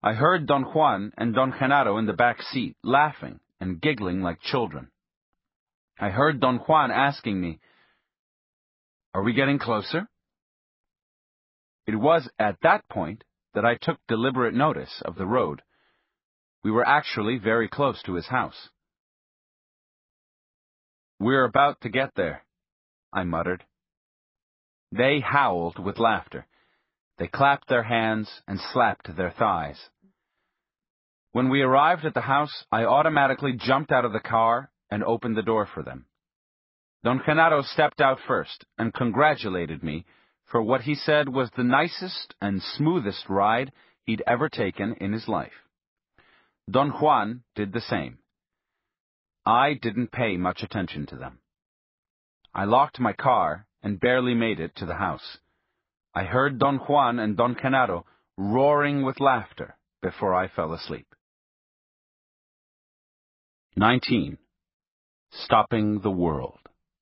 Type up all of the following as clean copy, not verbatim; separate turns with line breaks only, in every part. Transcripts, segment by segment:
I heard Don Juan and Don Genaro in the back seat, laughing and giggling like children. I heard Don Juan asking me, "Are we getting closer?" It was at that point that I took deliberate notice of the road. We were actually very close to his house. "We're about to get there," I muttered. They howled with laughter. They clapped their hands and slapped their thighs. When we arrived at the house, I automatically jumped out of the car and opened the door for them. Don Genaro stepped out first and congratulated me for what he said was the nicest and smoothest ride he'd ever taken in his life. Don Juan did the same. I didn't pay much attention to them. I locked my car and barely made it to the house. I heard Don Juan and Don Genaro roaring with laughter before I fell asleep. 19. Stopping the World.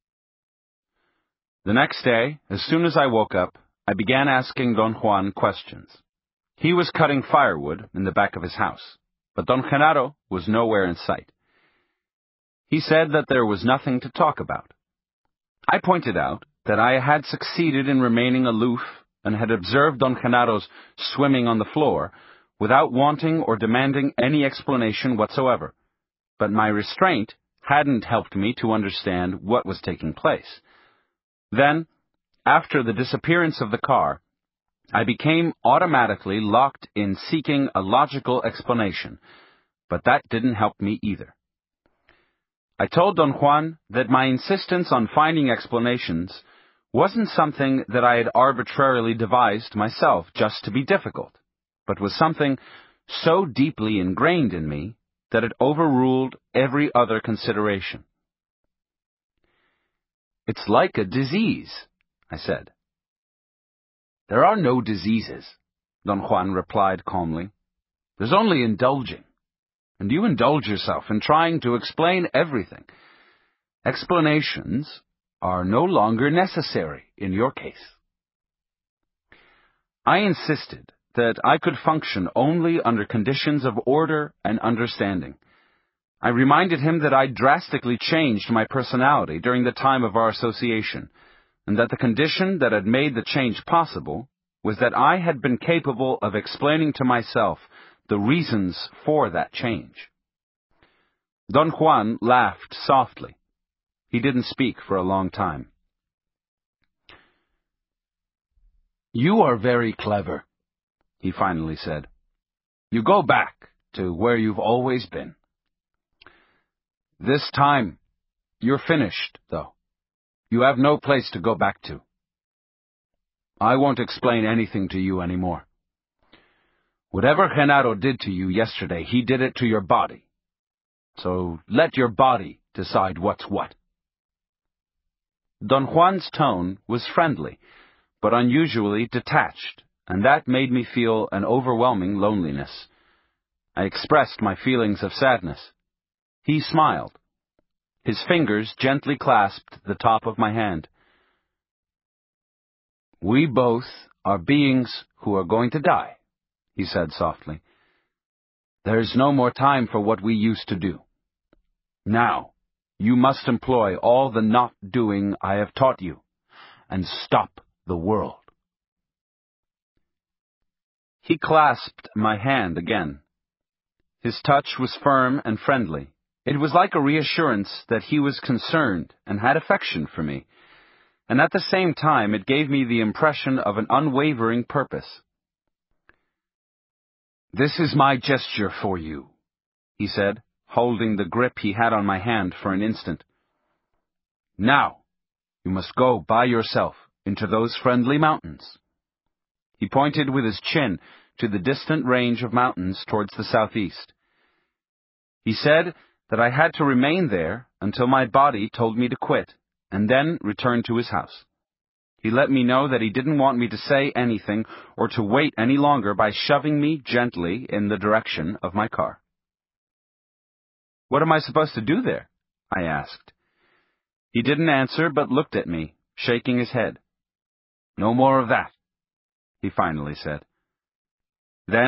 The next day, as soon as I woke up, I began asking Don Juan questions. He was cutting firewood in the back of his house, but Don Genaro was nowhere in sight. He said that there was nothing to talk about. I pointed out that I had succeeded in remaining aloof and had observed Don Genaro's swimming on the floor without wanting or demanding any explanation whatsoever, but my restraint hadn't helped me to understand what was taking place. Then, after the disappearance of the car, I became automatically locked in seeking a logical explanation, but that didn't help me either. I told Don Juan that my insistence on finding explanations wasn't something that I had arbitrarily devised myself just to be difficult, but was something so deeply ingrained in me that it overruled every other consideration. "It's like a disease," I said. "There are no diseases," Don Juan replied calmly. "There's only indulging. And you indulge yourself in trying to explain everything. Explanations are no longer necessary in your case." I insisted that I could function only under conditions of order and understanding. I reminded him that I'd drastically changed my personality during the time of our association, and that the condition that had made the change possible was that I had been capable of explaining to myself the reasons for that change. Don Juan laughed softly. He didn't speak for a long time. "You are very clever," he finally said. "You go back to where you've always been. This time, you're finished, though. You have no place to go back to. I won't explain anything to you anymore. Whatever Genaro did to you yesterday, he did it to your body. So let your body decide what's what." Don Juan's tone was friendly, but unusually detached, and that made me feel an overwhelming loneliness. I expressed my feelings of sadness. He smiled. His fingers gently clasped the top of my hand. "We both are beings who are going to die," he said softly. "There's no more time for what we used to do. Now, you must employ all the not doing I have taught you, and stop the world." He clasped my hand again. His touch was firm and friendly. It was like a reassurance that he was concerned and had affection for me, and at the same time it gave me the impression of an unwavering purpose. "This is my gesture for you," he said, holding the grip he had on my hand for an instant. "Now, you must go by yourself into those friendly mountains." He pointed with his chin to the distant range of mountains towards the southeast. He said that I had to remain there until my body told me to quit, and then return to his house. He let me know that he didn't want me to say anything or to wait any longer by shoving me gently in the direction of my car. "What am I supposed to do there?" I asked. He didn't answer but looked at me, shaking his head. "No more of that," he finally said. Then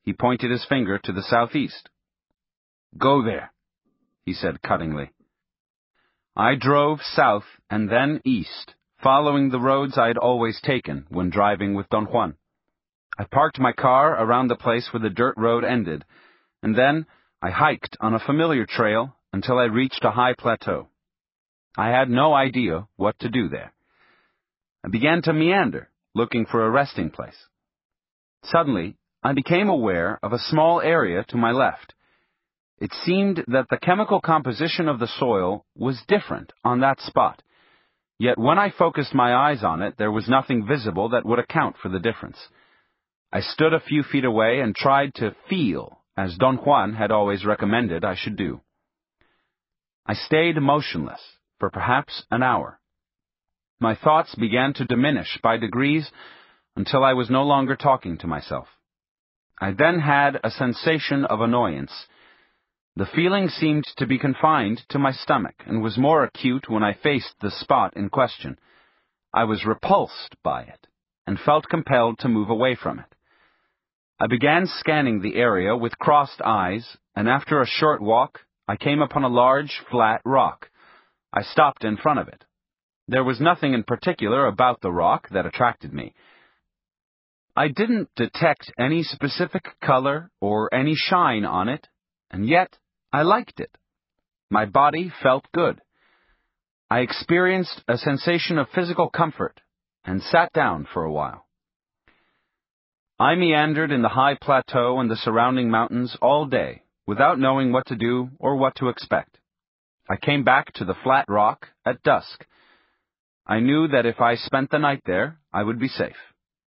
He pointed his finger to the southeast. "Go there," he said cuttingly. I drove south and then east, following the roads I had always taken when driving with Don Juan. I parked my car around the place where the dirt road ended, and then I hiked on a familiar trail until I reached a high plateau. I had no idea what to do there. I began to meander, looking for a resting place. Suddenly, I became aware of a small area to my left. It seemed that the chemical composition of the soil was different on that spot, yet when I focused my eyes on it, there was nothing visible that would account for the difference. I stood a few feet away and tried to feel, as Don Juan had always recommended I should do. I stayed motionless for perhaps an hour. My thoughts began to diminish by degrees until I was no longer talking to myself. I then had a sensation of annoyance. The feeling seemed to be confined to my stomach and was more acute when I faced the spot in question. I was repulsed by it and felt compelled to move away from it. I began scanning the area with crossed eyes, and after a short walk, I came upon a large, flat rock. I stopped in front of it. There was nothing in particular about the rock that attracted me. I didn't detect any specific color or any shine on it, and yet I liked it. My body felt good. I experienced a sensation of physical comfort and sat down for a while. I meandered in the high plateau and the surrounding mountains all day without knowing what to do or what to expect. I came back to the flat rock at dusk. I knew that if I spent the night there, I would be safe.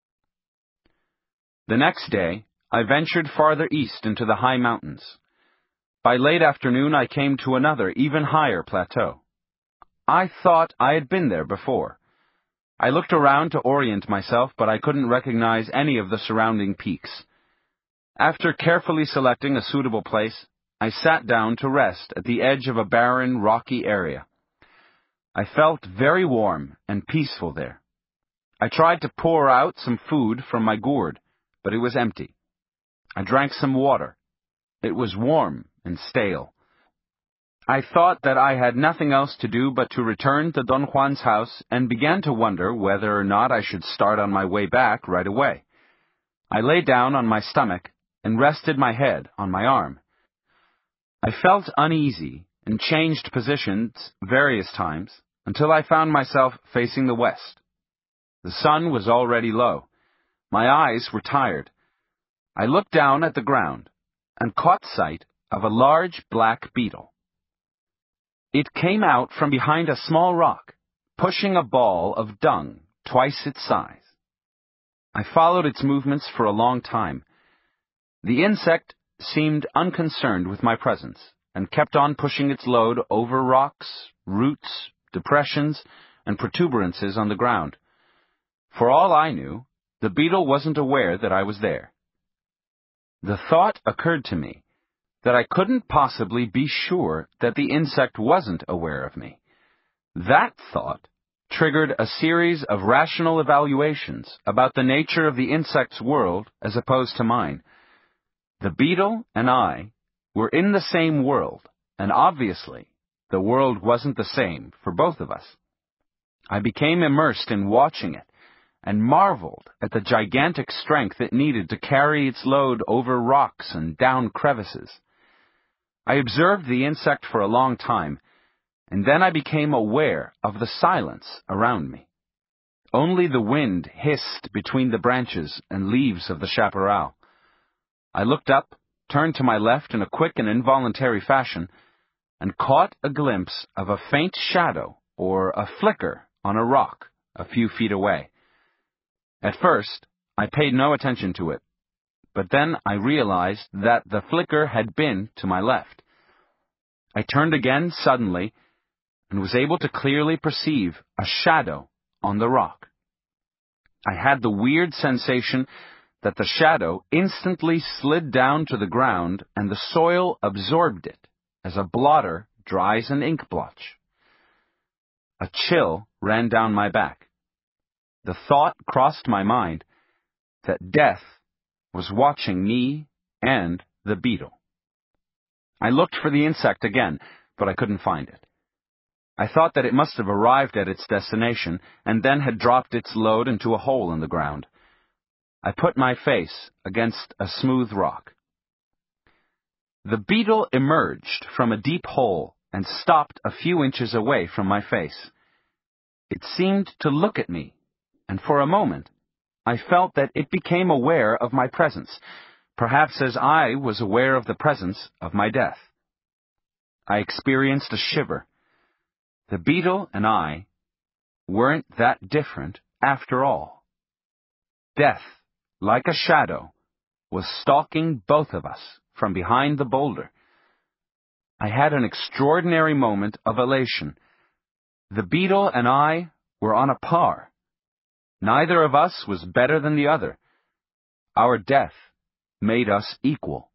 The next day, I ventured farther east into the high mountains. By late afternoon, I came to another, even higher plateau. I thought I had been there before. I looked around to orient myself, but I couldn't recognize any of the surrounding peaks. After carefully selecting a suitable place, I sat down to rest at the edge of a barren, rocky area. I felt very warm and peaceful there. I tried to pour out some food from my gourd, but it was empty. I drank some water. It was warm and stale. I thought that I had nothing else to do but to return to Don Juan's house and began to wonder whether or not I should start on my way back right away. I lay down on my stomach and rested my head on my arm. I felt uneasy and changed positions various times until I found myself facing the west. The sun was already low. My eyes were tired. I looked down at the ground and caught sight of a large black beetle. It came out from behind a small rock, pushing a ball of dung twice its size. I followed its movements for a long time. The insect seemed unconcerned with my presence and kept on pushing its load over rocks, roots, depressions, and protuberances on the ground. For all I knew, the beetle wasn't aware that I was there. The thought occurred to me that I couldn't possibly be sure that the insect wasn't aware of me. That thought triggered a series of rational evaluations about the nature of the insect's world as opposed to mine. The beetle and I were in the same world, and obviously the world wasn't the same for both of us. I became immersed in watching it and marveled at the gigantic strength it needed to carry its load over rocks and down crevices. I observed the insect for a long time, and then I became aware of the silence around me. Only the wind hissed between the branches and leaves of the chaparral. I looked up, turned to my left in a quick and involuntary fashion, and caught a glimpse of a faint shadow or a flicker on a rock a few feet away. At first, I paid no attention to it, but then I realized that the flicker had been to my left. I turned again suddenly and was able to clearly perceive a shadow on the rock. I had the weird sensation that the shadow instantly slid down to the ground and the soil absorbed it as a blotter dries an ink blotch. A chill ran down my back. The thought crossed my mind that death was watching me and the beetle. I looked for the insect again, but I couldn't find it. I thought that it must have arrived at its destination and then had dropped its load into a hole in the ground. I put my face against a smooth rock. The beetle emerged from a deep hole and stopped a few inches away from my face. It seemed to look at me, and for a moment, I felt that it became aware of my presence, perhaps as I was aware of the presence of my death. I experienced a shiver. The beetle and I weren't that different after all. Death, like a shadow, was stalking both of us from behind the boulder. I had an extraordinary moment of elation. The beetle and I were on a par. Neither of us was better than the other. Our death made us equal.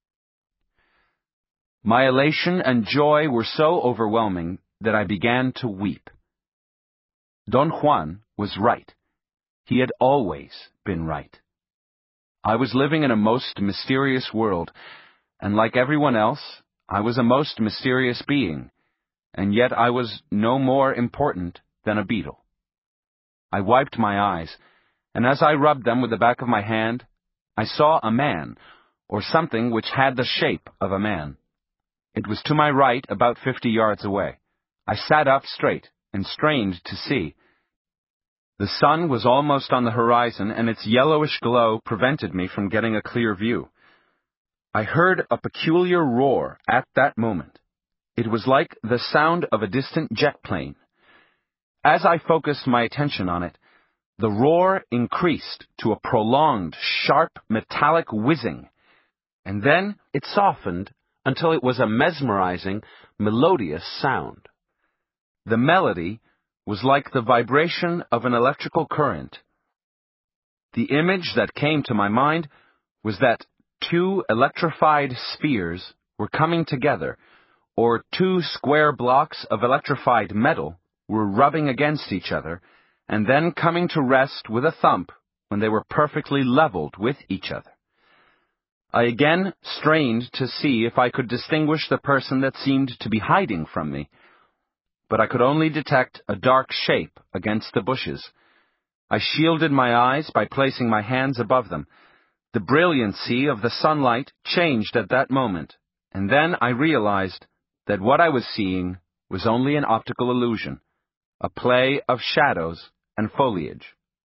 My elation and joy were so overwhelming that I began to weep. Don Juan was right. He had always been right. I was living in a most mysterious world, and like everyone else, I was a most mysterious being, and yet I was no more important than a beetle. I wiped my eyes, and as I rubbed them with the back of my hand, I saw a man, or something which had the shape of a man. It was to my right, about 50 yards away. I sat up straight and strained to see. The sun was almost on the horizon, and its yellowish glow prevented me from getting a clear view. I heard a peculiar roar at that moment. It was like the sound of a distant jet plane. As I focused my attention on it, the roar increased to a prolonged, sharp, metallic whizzing, and then it softened until it was a mesmerizing, melodious sound. The melody was like the vibration of an electrical current. The image that came to my mind was that two electrified spheres were coming together, or two square blocks of electrified metal were rubbing against each other, and then coming to rest with a thump when they were perfectly leveled with each other. I again strained to see if I could distinguish the person that seemed to be hiding from me, but I could only detect a dark shape against the bushes. I shielded my eyes by placing my hands above them. The brilliancy of the sunlight changed at that moment, and then I realized that what I was seeing was only an optical illusion, a play of shadows and foliage.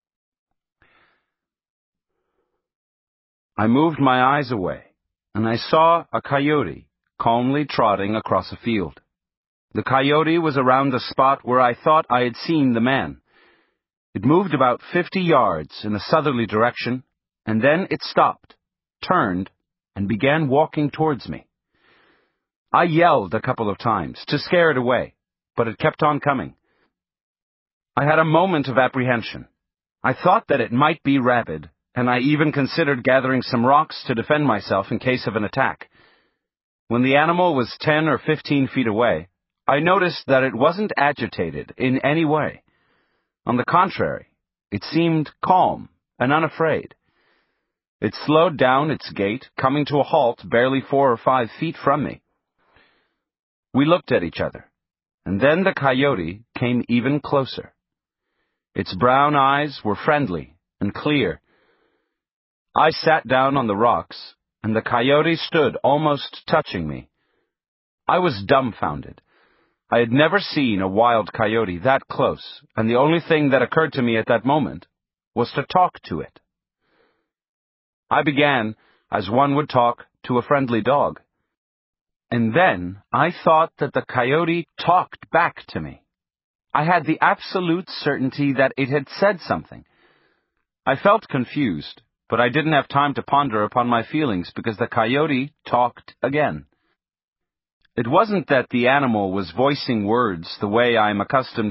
I moved my eyes away, and I saw a coyote calmly trotting across a field. The coyote was around the spot where I thought I had seen the man. It moved about 50 yards in a southerly direction, and then it stopped, turned, and began walking towards me. I yelled a couple of times to scare it away, but it kept on coming. I had a moment of apprehension. I thought that it might be rabid, and I even considered gathering some rocks to defend myself in case of an attack. When the animal was 10 or 15 feet away, I noticed that it wasn't agitated in any way. On the contrary, it seemed calm and unafraid. It slowed down its gait, coming to a halt barely 4 or 5 feet from me. We looked at each other, and then the coyote came even closer. Its brown eyes were friendly and clear. I sat down on the rocks, and the coyote stood almost touching me. I was dumbfounded. I had never seen a wild coyote that close, and the only thing that occurred to me at that moment was to talk to it. I began as one would talk to a friendly dog. And then I thought that the coyote talked back to me. I had the absolute certainty that it had said something. I felt confused, but I didn't have time to ponder upon my feelings because the coyote talked again. It wasn't that the animal was voicing words the way I'm accustomed